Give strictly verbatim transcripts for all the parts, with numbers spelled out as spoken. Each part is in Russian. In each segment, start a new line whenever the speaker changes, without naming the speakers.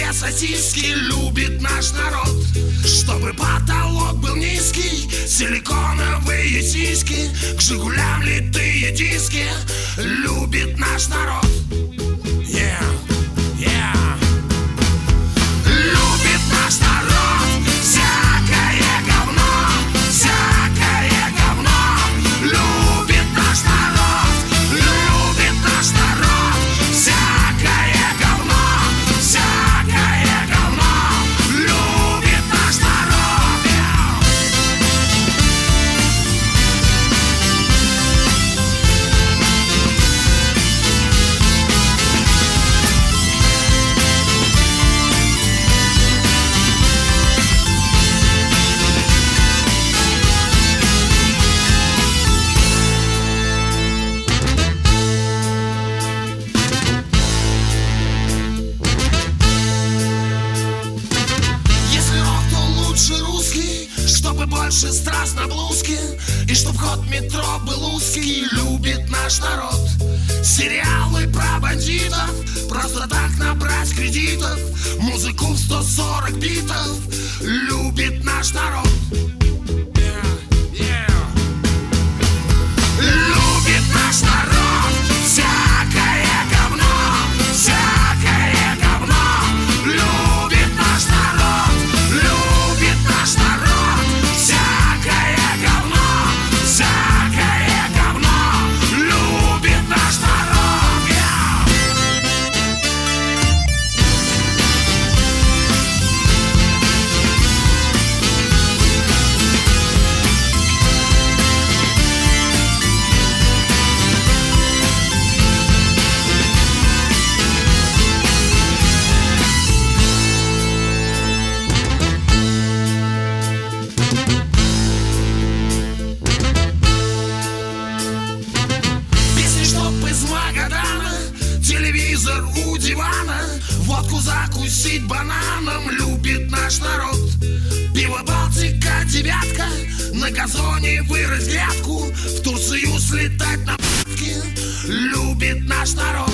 две сосиски любит наш народ. Чтобы потолок был низкий, силиконовые сиськи, к Жигулям литые диски любит наш народ. Yeah, yeah. Любит наш народ всякое говно, всякое говно. Любит наш народ, любит наш народ всякое говно, всякое говно. Любит наш народ. Чтобы больше страз на блузке, и чтоб ход метро был узкий, любит наш народ. Сериалы про бандитов, просто так набрать кредитов, музыку в сто сорок битов любит наш народ. Yeah, yeah. Любит наш народ всякое говно, всякое говно. Любит наш народ, любит наш народ. Телевизор у дивана, водку закусить бананом любит наш народ. Пиво Балтика девятка, на газоне вырыть грядку, в Турцию слетать на п***ки любит наш народ.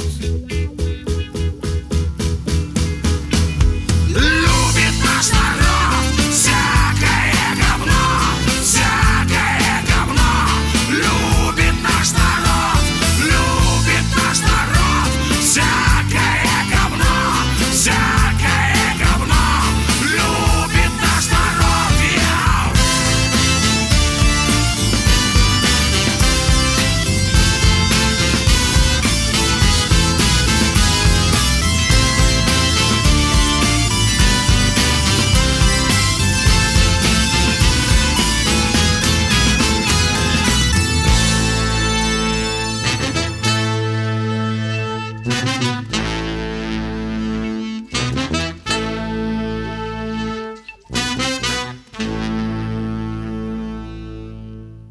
Любит наш народ всякое говно, всякое говно. Любит наш народ, любит наш народ. Всякое говно, всякое говно. Любит наш народ.
Thank you.